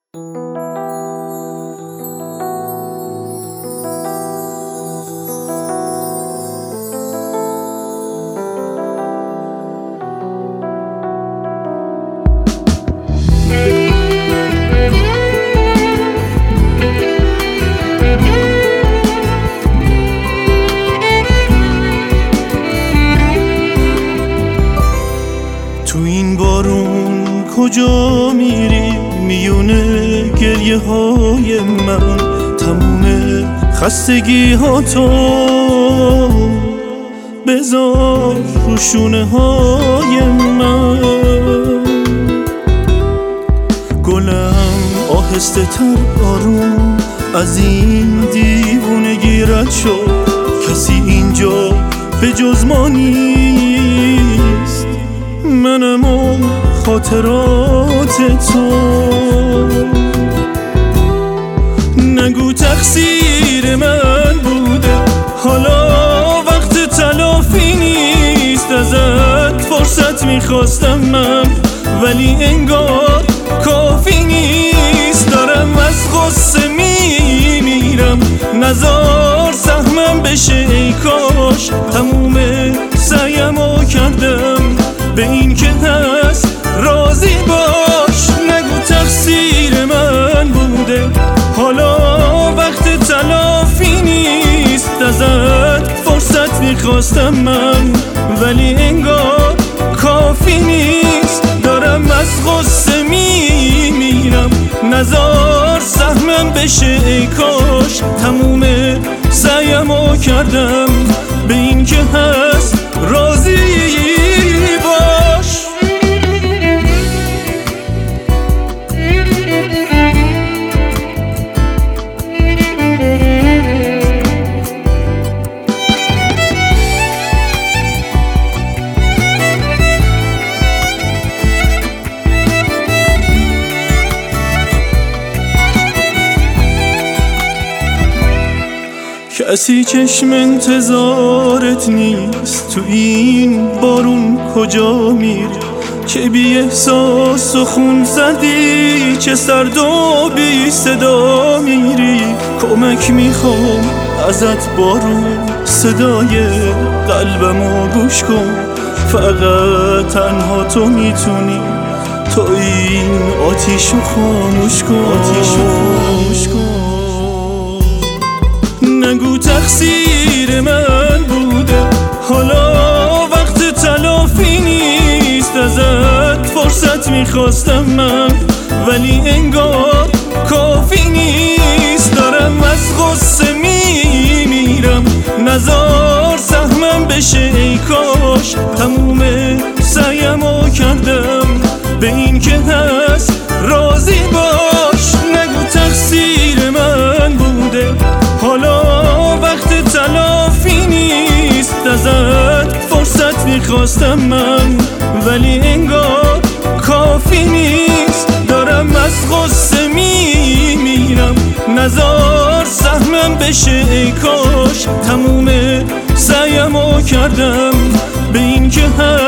تو این بارون کجا میری میونه گریه های من؟ تموم خستگی ها تو بذار رو شونه های من. گلم آهسته تر آروم از این دیوونگی رد شد. کسی اینجا به جز ما نیست، منم و خاطرات تو. نگو تقصیر من بوده، حالا وقت تلافی نیست. ازت فرصت میخواستم من، ولی انگار کافی نیست. دارم از غصه میمیرم، نزار سهمم بشه ای کاش. تموم سعیمو کردم به این که هست راضی باش. نگو تقصیر من بوده، حالا وقت تلافی نیست. ازت فرصت میخواستم من، ولی انگار کافی نیست. دارم از غصه میمیرم، نزار سهمم بشه ای کاش. تموم سعیمو کردم به این که هست راضی باش. کسی چشم انتظارت نیست، تو این بارون کجا میری؟ چه بی احساس و خون زدی، چه سرد و بی صدا میری. کمک میخوام ازت بارون، صدای قلبمو گوش کن. فقط تنها تو میتونی، تو این آتیشو خاموش کن. نگو تقصیر من بوده، حالا وقت تلافی نیست. ازت فرصت میخواستم من، ولی انگار کافی نیست. دارم از غصه میمیرم، نزار سهمم بشه ای کاش. تموم سعیمو کردم به این که هست راضی باش. نگو تقصیر من بوده، حالا وقت تلافی نیست. ازت فرصت میخواستم من، ولی انگار کافی نیست. دارم از غصه میمیرم، نزار سهمم بشه ای کاش. تموم سعیمو کردم به این که